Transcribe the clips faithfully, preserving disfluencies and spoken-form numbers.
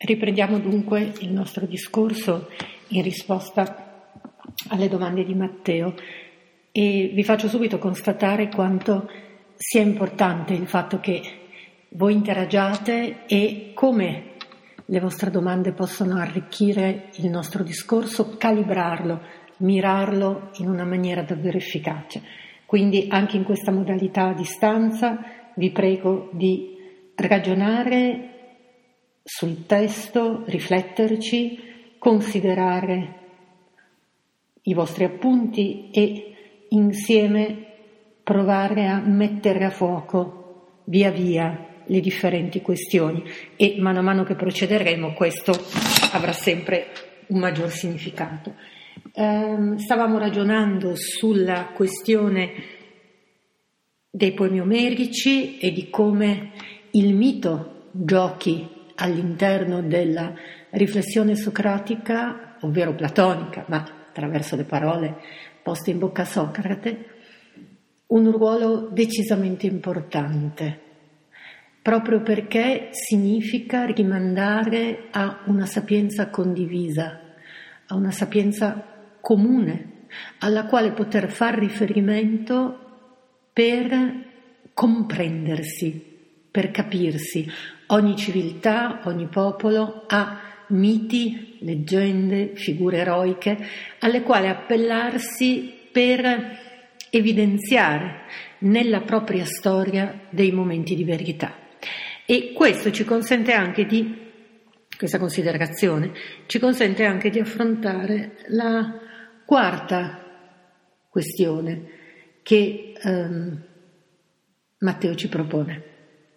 Riprendiamo dunque il nostro discorso in risposta alle domande di Matteo e vi faccio subito constatare quanto sia importante il fatto che voi interagiate e come le vostre domande possono arricchire il nostro discorso, calibrarlo, mirarlo in una maniera davvero efficace. Quindi anche in questa modalità a distanza vi prego di ragionare sul testo, rifletterci, considerare i vostri appunti e insieme provare a mettere a fuoco via via le differenti questioni e mano a mano che procederemo questo avrà sempre un maggior significato. Eh, stavamo ragionando sulla questione dei poemi omerici e di come il mito giochi all'interno della riflessione socratica, ovvero platonica, ma attraverso le parole poste in bocca a Socrate, un ruolo decisamente importante, proprio perché significa rimandare a una sapienza condivisa, a una sapienza comune, alla quale poter far riferimento per comprendersi, per capirsi. Ogni civiltà, ogni popolo ha miti, leggende, figure eroiche alle quali appellarsi per evidenziare nella propria storia dei momenti di verità. E questo ci consente anche di, questa considerazione, ci consente anche di affrontare la quarta questione che ehm, Matteo ci propone.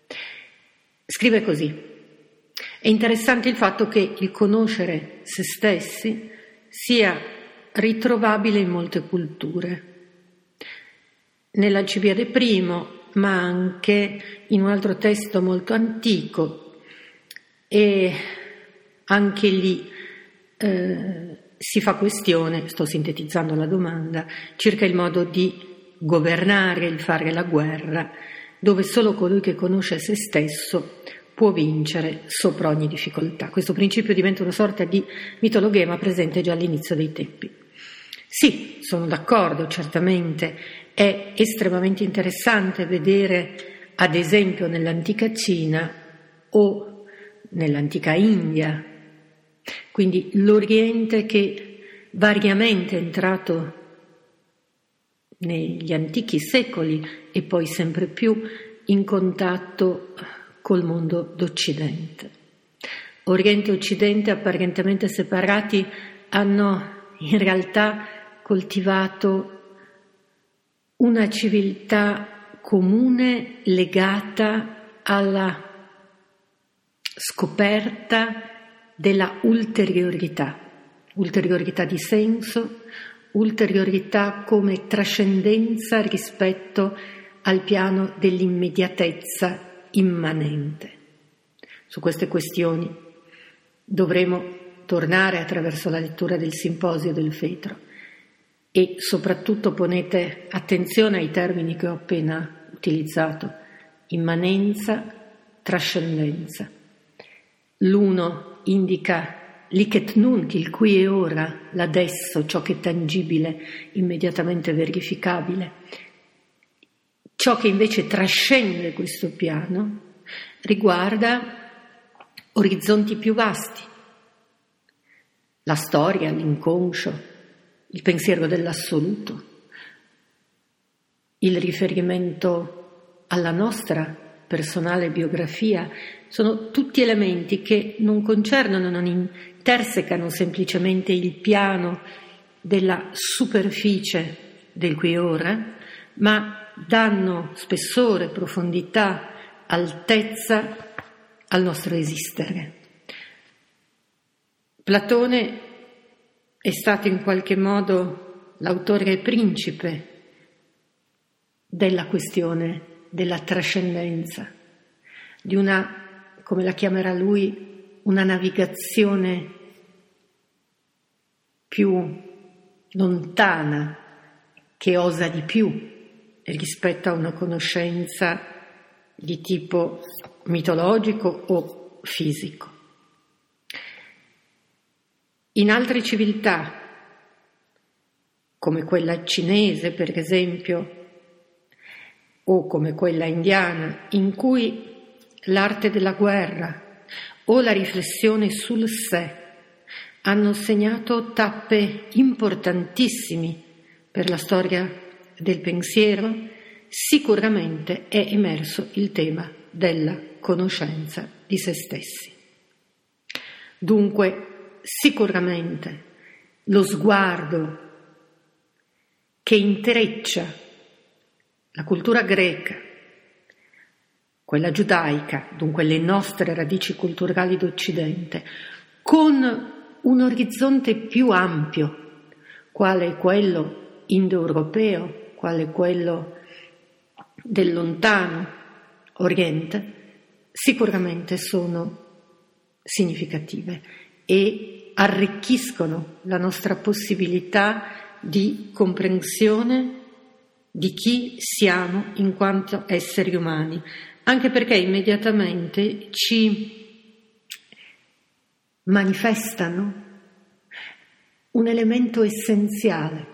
Scrive così: è interessante il fatto che il conoscere se stessi sia ritrovabile in molte culture. Nell'Alcibiade primo, ma anche in un altro testo molto antico, e anche lì eh, si fa questione, sto sintetizzando la domanda, circa il modo di governare, il fare la guerra, dove solo colui che conosce se stesso può vincere sopra ogni difficoltà. Questo principio diventa una sorta di mitologema presente già all'inizio dei tempi. Sì, sono d'accordo, certamente è estremamente interessante vedere, ad esempio, nell'antica Cina o nell'antica India, quindi l'Oriente che variamente è entrato negli antichi secoli e poi sempre più in contatto col mondo d'Occidente. Oriente e Occidente, apparentemente separati, hanno in realtà coltivato una civiltà comune legata alla scoperta della ulteriorità, ulteriorità di senso, ulteriorità come trascendenza rispetto al piano dell'immediatezza immanente. Su queste questioni dovremo tornare attraverso la lettura del Simposio del Fetro e soprattutto ponete attenzione ai termini che ho appena utilizzato: immanenza, trascendenza. L'uno indica l'icet nunc, il qui e ora, l'adesso, ciò che è tangibile, immediatamente verificabile. Ciò che invece trascende questo piano riguarda orizzonti più vasti, la storia, l'inconscio, il pensiero dell'assoluto, il riferimento alla nostra personale biografia. Sono tutti elementi che non concernono, non intersecano semplicemente il piano della superficie del qui e ora, ma danno spessore, profondità, altezza al nostro esistere. Platone è stato in qualche modo l'autore e principe della questione della trascendenza, di una, come la chiamerà lui, una navigazione più lontana, che osa di più rispetto a una conoscenza di tipo mitologico o fisico. In altre civiltà, come quella cinese per esempio, o come quella indiana, in cui l'arte della guerra o la riflessione sul sé hanno segnato tappe importantissime per la storia del pensiero, sicuramente è emerso il tema della conoscenza di se stessi. Dunque, sicuramente lo sguardo che intreccia la cultura greca, quella giudaica, dunque le nostre radici culturali d'Occidente, con un orizzonte più ampio, quale quello indoeuropeo, quale quello del lontano Oriente, sicuramente sono significative e arricchiscono la nostra possibilità di comprensione di chi siamo in quanto esseri umani, anche perché immediatamente ci manifestano un elemento essenziale,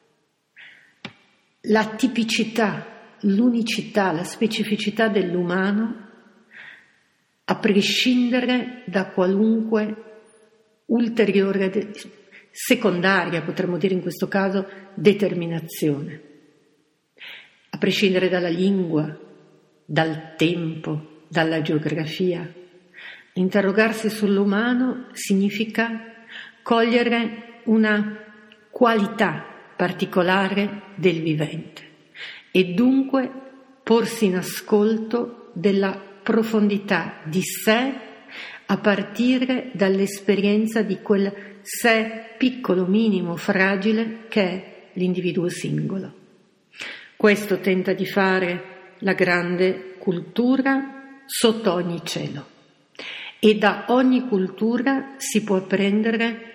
la tipicità, l'unicità, la specificità dell'umano, a prescindere da qualunque ulteriore, secondaria, potremmo dire in questo caso, determinazione, a prescindere dalla lingua, dal tempo, dalla geografia. Interrogarsi sull'umano significa cogliere una qualità particolare del vivente e dunque porsi in ascolto della profondità di sé a partire dall'esperienza di quel sé piccolo, minimo, fragile che è l'individuo singolo. Questo tenta di fare la grande cultura sotto ogni cielo e da ogni cultura si può prendere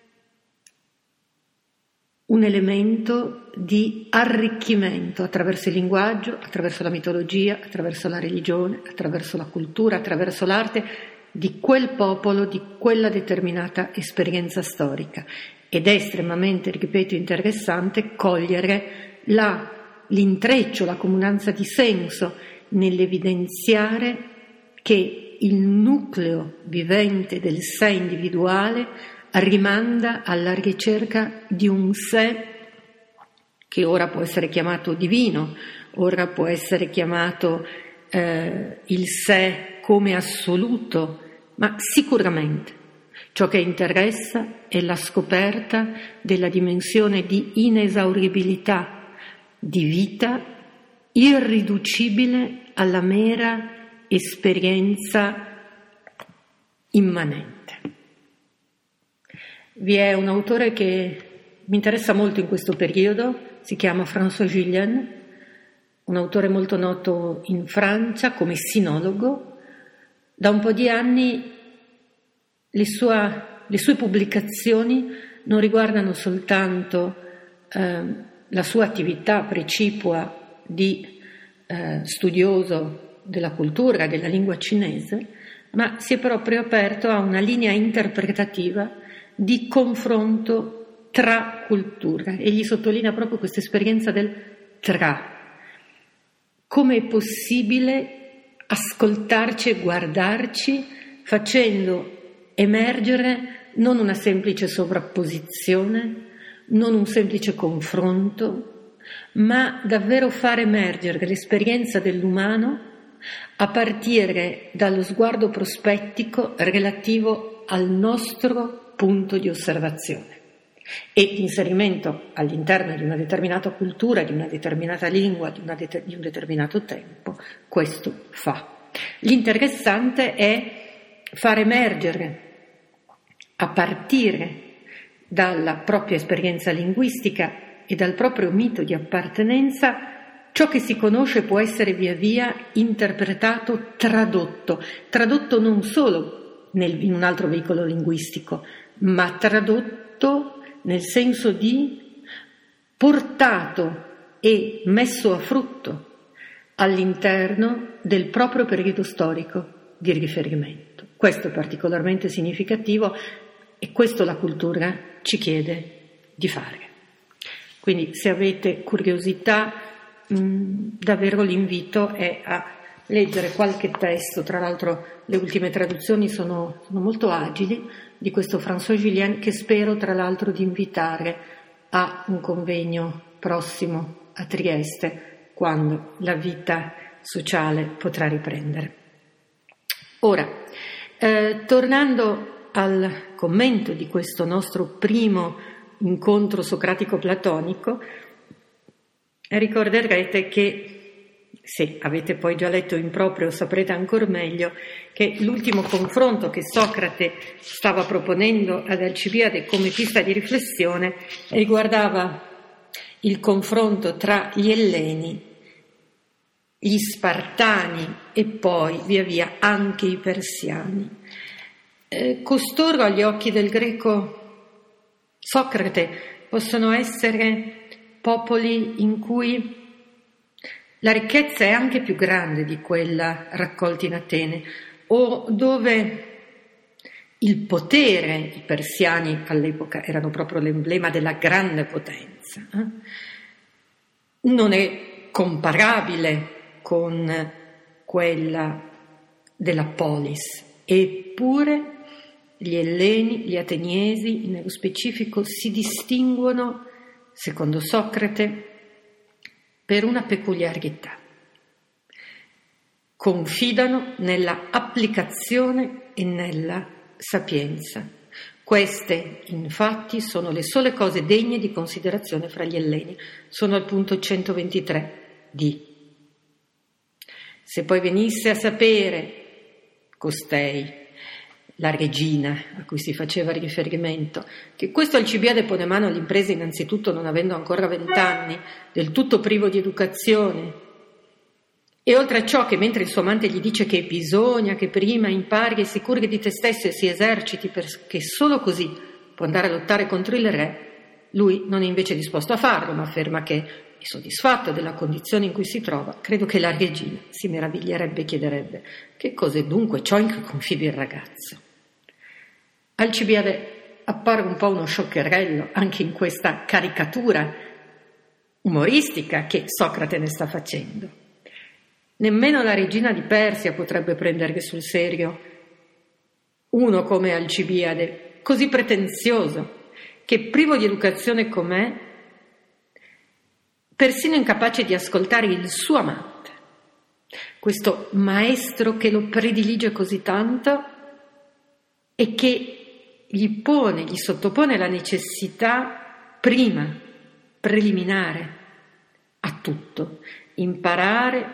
un elemento di arricchimento attraverso il linguaggio, attraverso la mitologia, attraverso la religione, attraverso la cultura, attraverso l'arte di quel popolo, di quella determinata esperienza storica. Ed è estremamente, ripeto, interessante cogliere la, l'intreccio, la comunanza di senso nell'evidenziare che il nucleo vivente del sé individuale rimanda alla ricerca di un sé che ora può essere chiamato divino, ora può essere chiamato eh, il sé come assoluto, ma sicuramente ciò che interessa è la scoperta della dimensione di inesauribilità di vita irriducibile alla mera esperienza immanente. Vi è un autore che mi interessa molto in questo periodo, si chiama François Julian, un autore molto noto in Francia come sinologo. Da un po' di anni le, sua, le sue pubblicazioni non riguardano soltanto eh, la sua attività precipua di eh, studioso della cultura, della lingua cinese, ma si è proprio aperto a una linea interpretativa di confronto tra culture. Egli sottolinea proprio questa esperienza del tra. Come è possibile ascoltarci e guardarci facendo emergere non una semplice sovrapposizione, non un semplice confronto, ma davvero far emergere l'esperienza dell'umano a partire dallo sguardo prospettico relativo al nostro punto di osservazione e di inserimento all'interno di una determinata cultura, di una determinata lingua, di, una det- di un determinato tempo. Questo fa. L'interessante è far emergere a partire dalla propria esperienza linguistica e dal proprio mito di appartenenza ciò che si conosce può essere via via interpretato, tradotto, tradotto non solo nel, in un altro veicolo linguistico, ma tradotto nel senso di portato e messo a frutto all'interno del proprio periodo storico di riferimento. Questo è particolarmente significativo e questo la cultura ci chiede di fare. Quindi se avete curiosità, mh, davvero l'invito è a leggere qualche testo, tra l'altro le ultime traduzioni sono, sono molto agili, di questo François Julien, che spero tra l'altro di invitare a un convegno prossimo a Trieste, quando la vita sociale potrà riprendere. Ora, eh, tornando al commento di questo nostro primo incontro socratico-platonico, ricorderete che, se avete poi già letto in proprio saprete ancora meglio, che l'ultimo confronto che Socrate stava proponendo ad Alcibiade come pista di riflessione riguardava il confronto tra gli Elleni, gli Spartani e poi via via anche i Persiani. Eh, costoro agli occhi del greco Socrate possono essere popoli in cui la ricchezza è anche più grande di quella raccolta in Atene, o dove il potere, i persiani all'epoca erano proprio l'emblema della grande potenza, eh? non è comparabile con quella della polis, eppure gli Elleni, gli Ateniesi, nello specifico, si distinguono, secondo Socrate, per una peculiarità. Confidano nella applicazione e nella sapienza. Queste, infatti, sono le sole cose degne di considerazione fra gli Elleni. Sono al punto centoventitré di. Se poi venisse a sapere costei, la regina a cui si faceva riferimento, che questo Alcibiade pone mano all'impresa innanzitutto non avendo ancora vent'anni, del tutto privo di educazione, e oltre a ciò che mentre il suo amante gli dice che bisogna che prima impari e si curi di te stesso e si eserciti perché solo così può andare a lottare contro il re, lui non è invece disposto a farlo, ma afferma che è soddisfatto della condizione in cui si trova. Credo che la regina si meraviglierebbe e chiederebbe: che cos'è dunque ciò in cui confidi il ragazzo? Alcibiade appare un po' uno scioccherello anche in questa caricatura umoristica che Socrate ne sta facendo. Nemmeno la regina di Persia potrebbe prendere sul serio uno come Alcibiade, così pretenzioso, che privo di educazione com'è, persino incapace di ascoltare il suo amante, questo maestro che lo predilige così tanto e che gli pone, gli sottopone la necessità prima, preliminare a tutto, imparare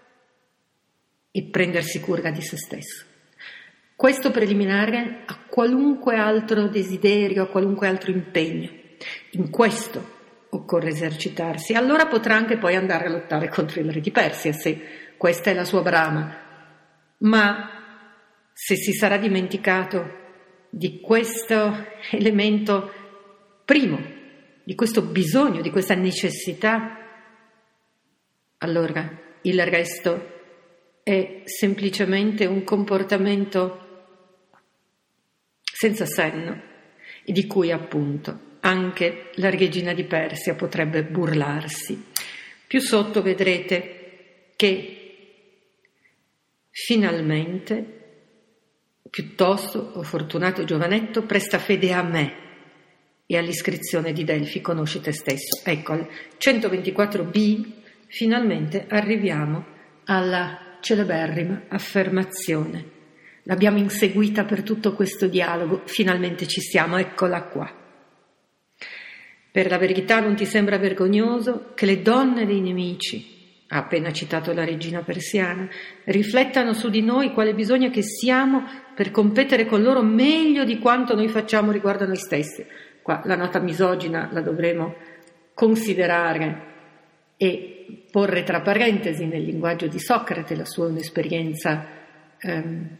e prendersi cura di se stesso. Questo preliminare a qualunque altro desiderio, a qualunque altro impegno. In questo occorre esercitarsi. Allora potrà anche poi andare a lottare contro il re di Persia, se questa è la sua brama. Ma se si sarà dimenticato di questo elemento primo, di questo bisogno, di questa necessità, allora il resto è semplicemente un comportamento senza senno e di cui appunto anche la regina di Persia potrebbe burlarsi. Più sotto vedrete che finalmente, piuttosto, o fortunato giovanetto, presta fede a me e all'iscrizione di Delfi, conosci te stesso. Ecco, al centoventiquattro b finalmente arriviamo alla celeberrima affermazione. L'abbiamo inseguita per tutto questo dialogo, finalmente ci siamo, eccola qua. Per la verità non ti sembra vergognoso che le donne dei nemici, ha appena citato la regina persiana, riflettano su di noi quale bisogno che siamo per competere con loro meglio di quanto noi facciamo riguardo a noi stessi. Qua la nota misogina la dovremo considerare e porre tra parentesi nel linguaggio di Socrate, la sua un'esperienza ehm,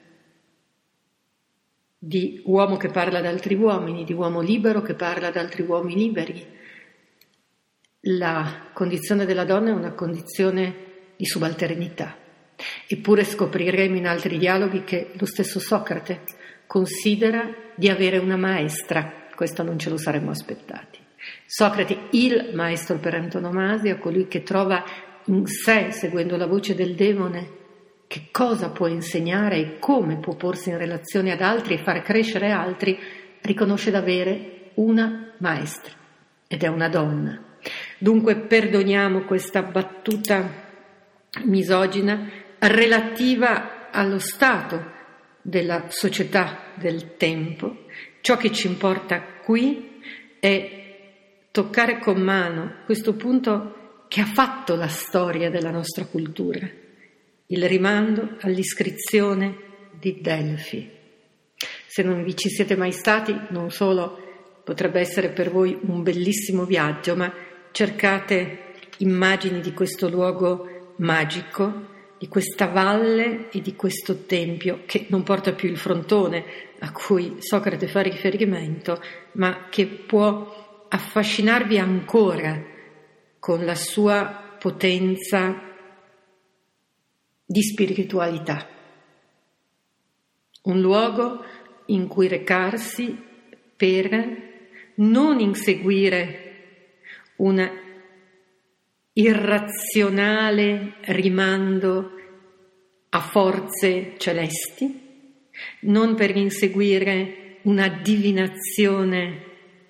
di uomo che parla ad altri uomini, di uomo libero che parla ad altri uomini liberi. La condizione della donna è una condizione di subalternità, eppure scopriremo in altri dialoghi che lo stesso Socrate considera di avere una maestra. Questo non ce lo saremmo aspettati. Socrate, il maestro per antonomasia, colui che trova in sé, seguendo la voce del demone, che cosa può insegnare e come può porsi in relazione ad altri e far crescere altri, riconosce d'avere una maestra, ed è una donna. Dunque perdoniamo questa battuta misogina relativa allo stato della società del tempo. Ciò che ci importa qui è toccare con mano questo punto che ha fatto la storia della nostra cultura, il rimando all'iscrizione di Delfi. Se non vi ci siete mai stati, non solo potrebbe essere per voi un bellissimo viaggio, ma cercate immagini di questo luogo magico, di questa valle e di questo tempio che non porta più il frontone a cui Socrate fa riferimento, ma che può affascinarvi ancora con la sua potenza di spiritualità. Un luogo in cui recarsi per non inseguire un irrazionale rimando a forze celesti, non per inseguire una divinazione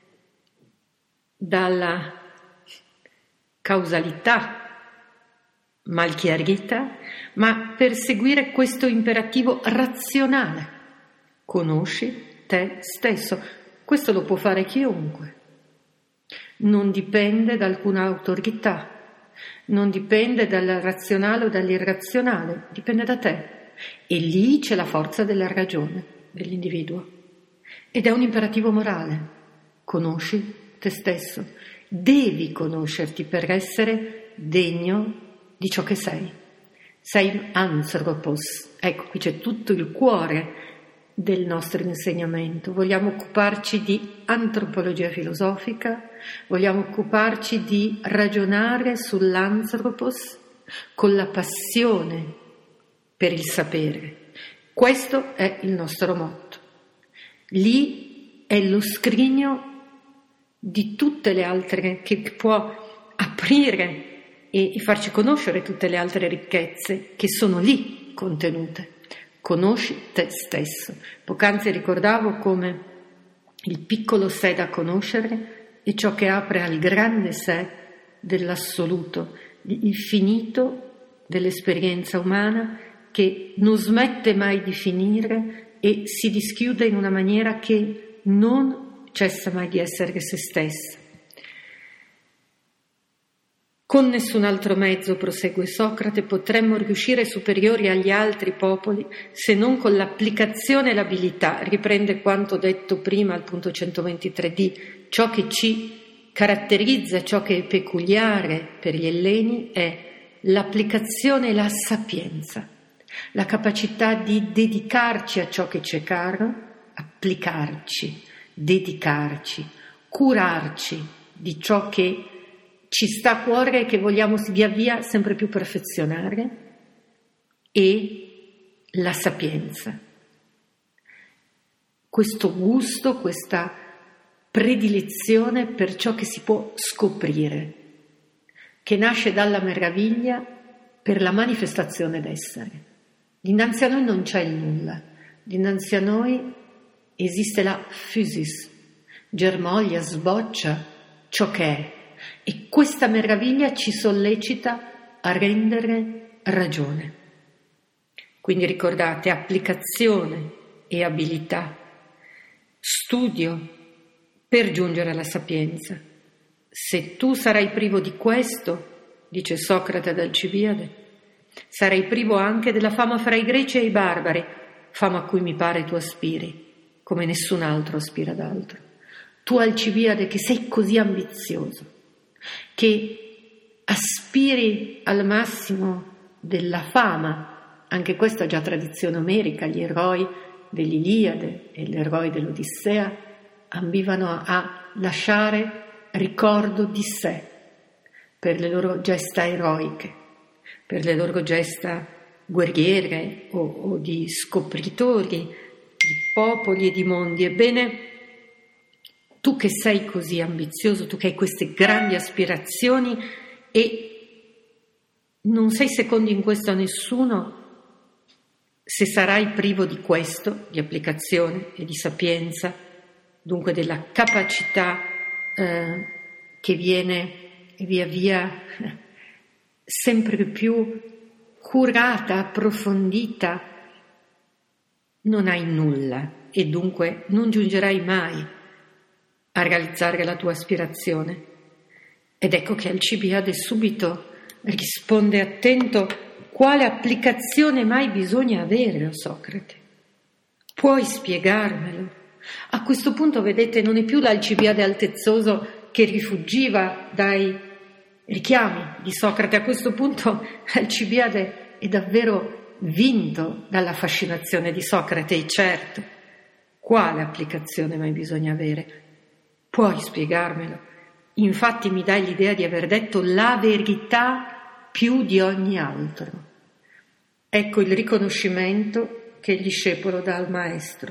dalla causalità mal chiarita, ma per seguire questo imperativo razionale. Conosci te stesso. Questo lo può fare chiunque. Non dipende da alcuna autorità, non dipende dal razionale o dall'irrazionale, dipende da te. E lì c'è la forza della ragione dell'individuo. Ed è un imperativo morale. Conosci te stesso. Devi conoscerti per essere degno di ciò che sei. Sei anthropos. Ecco, qui c'è tutto il cuore del nostro insegnamento. Vogliamo occuparci di antropologia filosofica, vogliamo occuparci di ragionare sull'anthropos con la passione per il sapere. Questo è il nostro motto. Lì è lo scrigno di tutte le altre, che può aprire e farci conoscere tutte le altre ricchezze che sono lì contenute. Conosci te stesso. Poc'anzi ricordavo come il piccolo sé da conoscere è ciò che apre al grande sé dell'assoluto, il finito dell'esperienza umana che non smette mai di finire e si dischiude in una maniera che non cessa mai di essere se stessa. Con nessun altro mezzo, prosegue Socrate, potremmo riuscire superiori agli altri popoli se non con l'applicazione e l'abilità. Riprende quanto detto prima al punto centoventitré d. Ciò che ci caratterizza, ciò che è peculiare per gli Elleni è l'applicazione e la sapienza, la capacità di dedicarci a ciò che ci è caro, applicarci, dedicarci, curarci di ciò che ci sta a cuore e che vogliamo via via sempre più perfezionare, e la sapienza. Questo gusto, questa predilezione per ciò che si può scoprire, che nasce dalla meraviglia per la manifestazione d'essere. Dinanzi a noi non c'è il nulla, dinanzi a noi esiste la physis, germoglia, sboccia ciò che è. E questa meraviglia ci sollecita a rendere ragione. Quindi ricordate, applicazione e abilità, studio per giungere alla sapienza. Se tu sarai privo di questo, dice Socrate ad Alcibiade, sarai privo anche della fama fra i greci e i barbari, fama a cui mi pare tu aspiri, come nessun altro aspira ad altro. Tu, Alcibiade, che sei così ambizioso, che aspiri al massimo della fama, anche questa è già tradizione omerica, gli eroi dell'Iliade e gli eroi dell'Odissea ambivano a lasciare ricordo di sé per le loro gesta eroiche, per le loro gesta guerriere o, o di scopritori di popoli e di mondi. Ebbene, tu che sei così ambizioso, tu che hai queste grandi aspirazioni e non sei secondo in questo a nessuno, se sarai privo di questo, di applicazione e di sapienza, dunque della capacità eh, che viene via via sempre più curata, approfondita, non hai nulla e dunque non giungerai mai a realizzare la tua aspirazione. Ed ecco che Alcibiade subito risponde attento: quale applicazione mai bisogna avere, o Socrate? Puoi spiegarmelo? A questo punto, vedete, non è più l'Alcibiade altezzoso che rifuggiva dai richiami di Socrate. A questo punto Alcibiade è davvero vinto dalla fascinazione di Socrate. E certo, quale applicazione mai bisogna avere? Puoi spiegarmelo? Infatti mi dai l'idea di aver detto la verità più di ogni altro. Ecco il riconoscimento che il discepolo dà al maestro.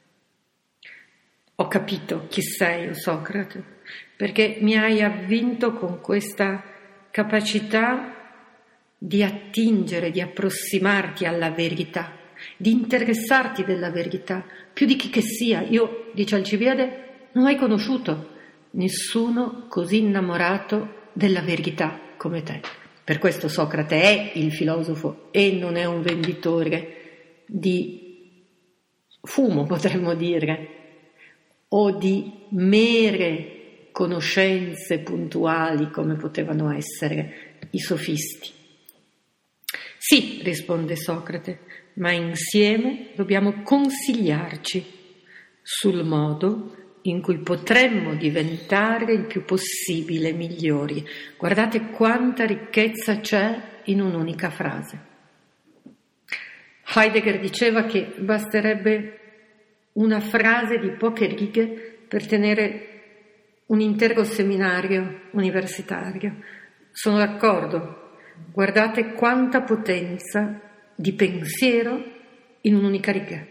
Ho capito chi sei, o Socrate, perché mi hai avvinto con questa capacità di attingere, di approssimarti alla verità, di interessarti della verità, più di chi che sia. Io, dice Alcibiade, non ho mai conosciuto nessuno così innamorato della verità come te. Per questo Socrate è il filosofo e non è un venditore di fumo, potremmo dire, o di mere conoscenze puntuali come potevano essere i sofisti. Sì, risponde Socrate, ma insieme dobbiamo consigliarci sul modo in cui potremmo diventare il più possibile migliori. Guardate quanta ricchezza c'è in un'unica frase. Heidegger diceva che basterebbe una frase di poche righe per tenere un intero seminario universitario. Sono d'accordo. Guardate quanta potenza di pensiero in un'unica riga.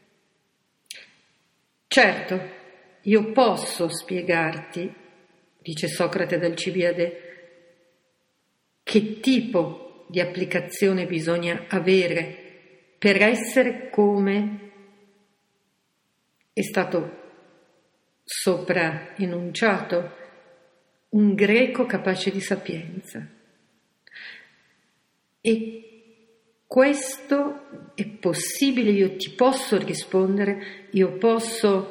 Certo, io posso spiegarti, dice Socrate ad Alcibiade, che tipo di applicazione bisogna avere per essere come è stato sopra enunciato, un greco capace di sapienza. E questo è possibile, io ti posso rispondere, io posso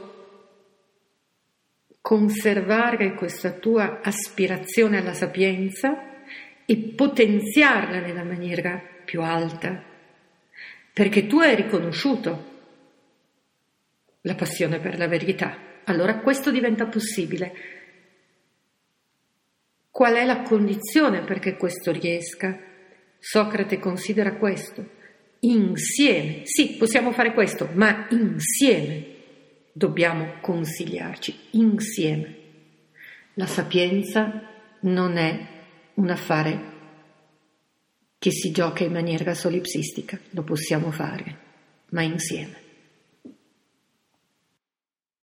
conservare questa tua aspirazione alla sapienza e potenziarla nella maniera più alta, perché tu hai riconosciuto la passione per la verità. Allora questo diventa possibile. Qual è la condizione perché questo riesca? Socrate considera questo. Insieme, sì, possiamo fare questo, ma insieme dobbiamo consigliarci, insieme. La sapienza non è un affare che si gioca in maniera solipsistica, lo possiamo fare, ma insieme.